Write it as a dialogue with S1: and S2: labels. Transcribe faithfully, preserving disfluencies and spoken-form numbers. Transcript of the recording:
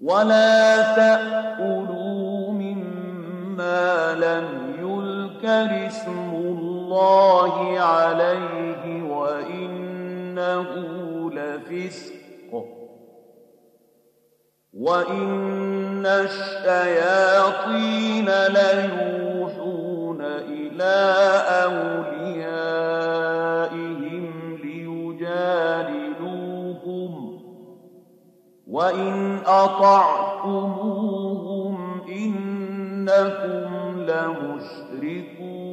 S1: ولا تأكلوا مما لم يذكر اسم الله عليه وإنه لفسق وإن الشياطين ليوحون إلى أوليائهم ليجادلوكم وإن أطعتموهم إنكم لمشركون